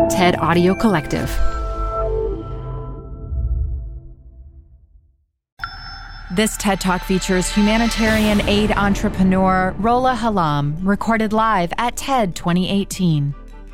TED Audio Collective. This TED Talk features humanitarian aid entrepreneur Rola Halam, recorded live at TED 2018.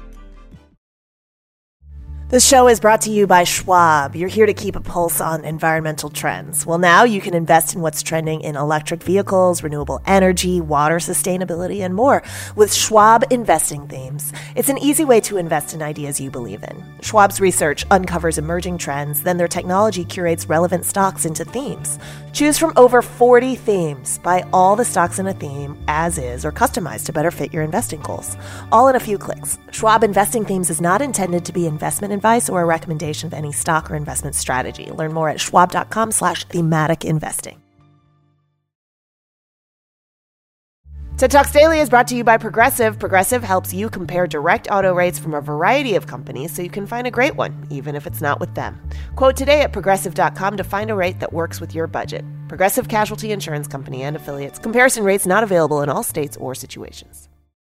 This show is brought to you by Schwab. You're here to keep a pulse on environmental trends. Well, now you can invest in what's trending in electric vehicles, renewable energy, water sustainability, and more with Schwab Investing Themes. It's an easy way to invest in ideas you believe in. Schwab's research uncovers emerging trends, then their technology curates relevant stocks into themes. Choose from over 40 themes. Buy all the stocks in a theme as is or customized to better fit your investing goals. All in a few clicks. Schwab Investing Themes is not intended to be investment advice or a recommendation of any stock or investment strategy. Learn more at schwab.com/thematic investing. TED Talks Daily is brought to you by Progressive. Progressive helps you compare direct auto rates from a variety of companies so you can find a great one, even if it's not with them. Quote today at progressive.com to find a rate that works with your budget. Progressive Casualty Insurance Company and affiliates. Comparison rates not available in all states or situations.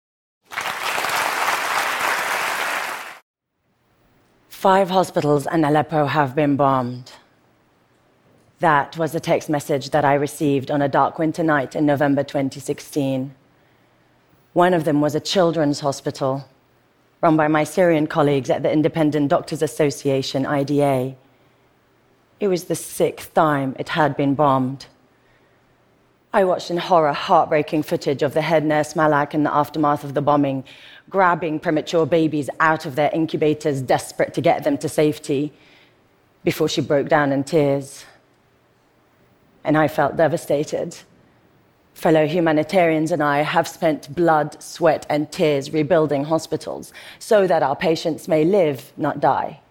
Five hospitals in Aleppo have been bombed. That was the text message that I received on a dark winter night in November 2016. One of them was a children's hospital run by my Syrian colleagues at the Independent Doctors Association, IDA. It was the 6th time it had been bombed. I watched in horror heartbreaking footage of the head nurse Malak in the aftermath of the bombing, grabbing premature babies out of their incubators, desperate to get them to safety, before she broke down in tears. And I felt devastated. Fellow humanitarians and I have spent blood, sweat, and tears rebuilding hospitals so that our patients may live, not die.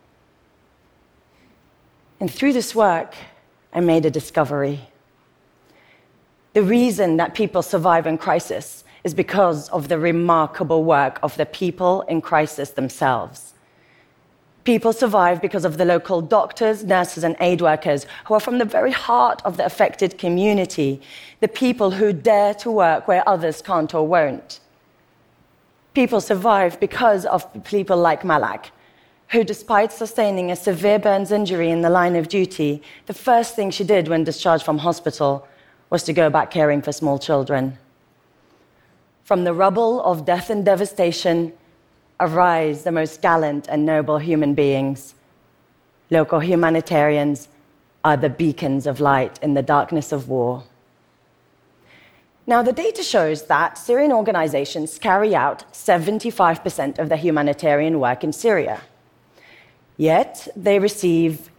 And through this work, I made a discovery. The reason that people survive in crisis is because of the remarkable work of the people in crisis themselves. People survive because of the local doctors, nurses, and aid workers who are from the very heart of the affected community, the people who dare to work where others can't or won't. People survive because of people like Malak, who, despite sustaining a severe burns injury in the line of duty, the first thing she did when discharged from hospital was to go back caring for small children. From the rubble of death and devastation arise the most gallant and noble human beings. Local humanitarians are the beacons of light in the darkness of war. Now, the data shows that Syrian organizations carry out 75% of the humanitarian work in Syria. Yet, they receive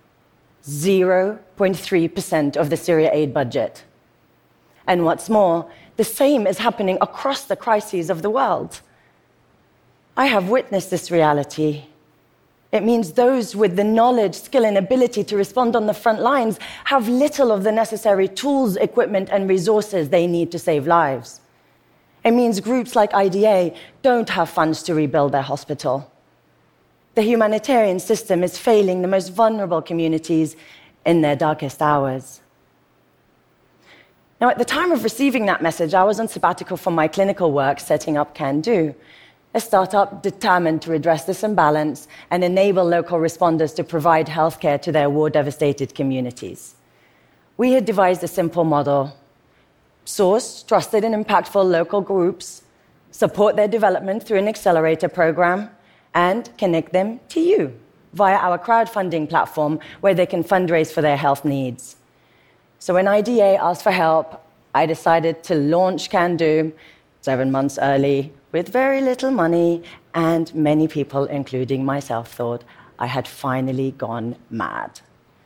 0.3% of the Syria aid budget. And what's more, the same is happening across the crises of the world. I have witnessed this reality. It means those with the knowledge, skill, and ability to respond on the front lines have little of the necessary tools, equipment, and resources they need to save lives. It means groups like IDA don't have funds to rebuild their hospital. The humanitarian system is failing the most vulnerable communities in their darkest hours. Now, at the time of receiving that message, I was on sabbatical from my clinical work setting up CanDo, a startup determined to redress this imbalance and enable local responders to provide healthcare to their war-devastated communities. We had devised a simple model: source trusted and impactful local groups, support their development through an accelerator program, and connect them to you via our crowdfunding platform where they can fundraise for their health needs. So when IDA asked for help, I decided to launch CanDo 7 months early with very little money, and many people, including myself, thought I had finally gone mad.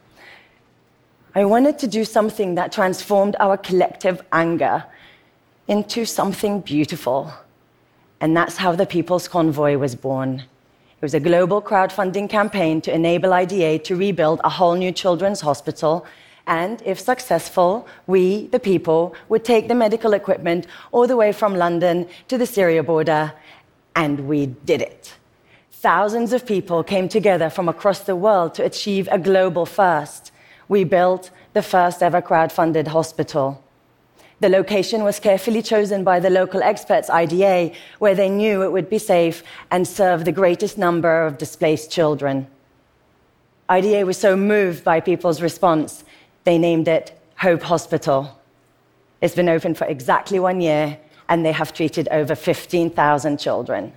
I wanted to do something that transformed our collective anger into something beautiful. And that's how the People's Convoy was born. It was a global crowdfunding campaign to enable IDA to rebuild a whole new children's hospital. And if successful, we, the people, would take the medical equipment all the way from London to the Syria border, and we did it. Thousands of people came together from across the world to achieve a global first. We built the first ever crowdfunded hospital. The location was carefully chosen by the local experts, IDA, where they knew it would be safe and serve the greatest number of displaced children. IDA was so moved by people's response, they named it Hope Hospital. It's been open for exactly 1 year, and they have treated over 15,000 children.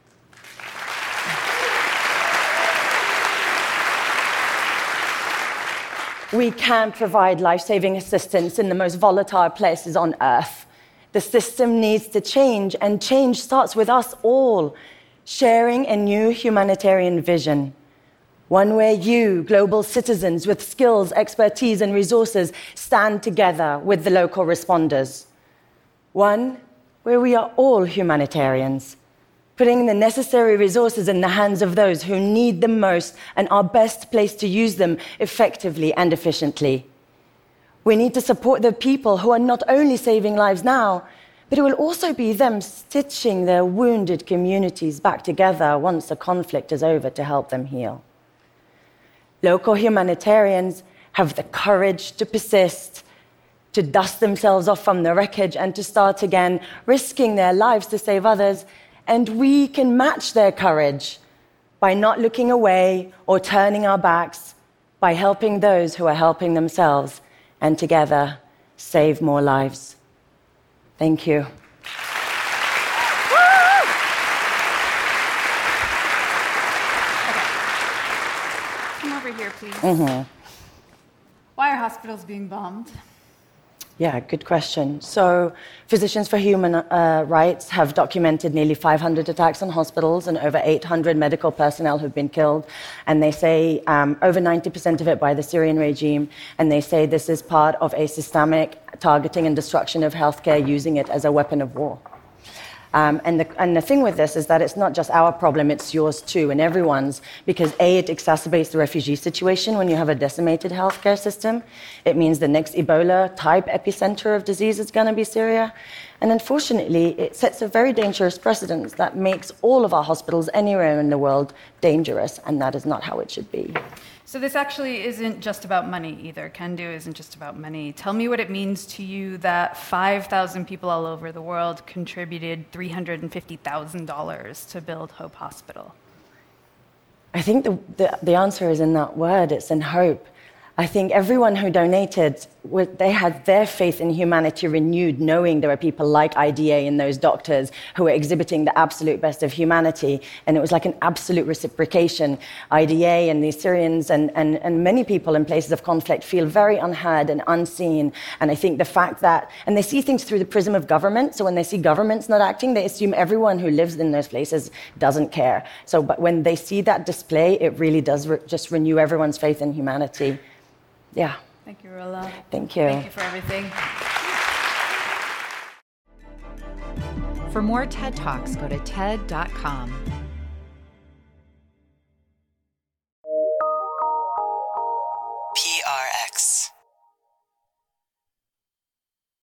We can provide life-saving assistance in the most volatile places on Earth. The system needs to change, and change starts with us all, sharing a new humanitarian vision. One where you, global citizens with skills, expertise, and resources, stand together with the local responders. One where we are all humanitarians, putting the necessary resources in the hands of those who need them most and are best placed to use them effectively and efficiently. We need to support the people who are not only saving lives now, but it will also be them stitching their wounded communities back together once the conflict is over to help them heal. Local humanitarians have the courage to persist, to dust themselves off from the wreckage and to start again, risking their lives to save others. And we can match their courage by not looking away or turning our backs, by helping those who are helping themselves, and together save more lives. Thank you. Come over here, please. Why are hospitals being bombed? Yeah, good question. So, Physicians for Human Rights have documented nearly 500 attacks on hospitals and over 800 medical personnel who've been killed. And they say over 90% of it by the Syrian regime. And they say this is part of a systemic targeting and destruction of healthcare, using it as a weapon of war. And the thing with this is that it's not just our problem, it's yours too, and everyone's, because A, it exacerbates the refugee situation when you have a decimated healthcare system. It means the next Ebola-type epicenter of disease is going to be Syria. And unfortunately, it sets a very dangerous precedent that makes all of our hospitals anywhere in the world dangerous, and that is not how it should be. So this actually isn't just about money either. Can Do isn't just about money. Tell me what it means to you that 5,000 people all over the world contributed $350,000 to build Hope Hospital. I think the answer is in that word. It's in hope. I think everyone who donated, they had their faith in humanity renewed, knowing there were people like IDA and those doctors who were exhibiting the absolute best of humanity. And it was like an absolute reciprocation. IDA and the Syrians and many people in places of conflict feel very unheard and unseen. And I think the fact that, and they see things through the prism of government. So when they see governments not acting, they assume everyone who lives in those places doesn't care. So, but when they see that display, it really does just renew everyone's faith in humanity. Yeah. Thank you, Rola. Thank you. Thank you for everything. For more TED Talks, go to TED.com.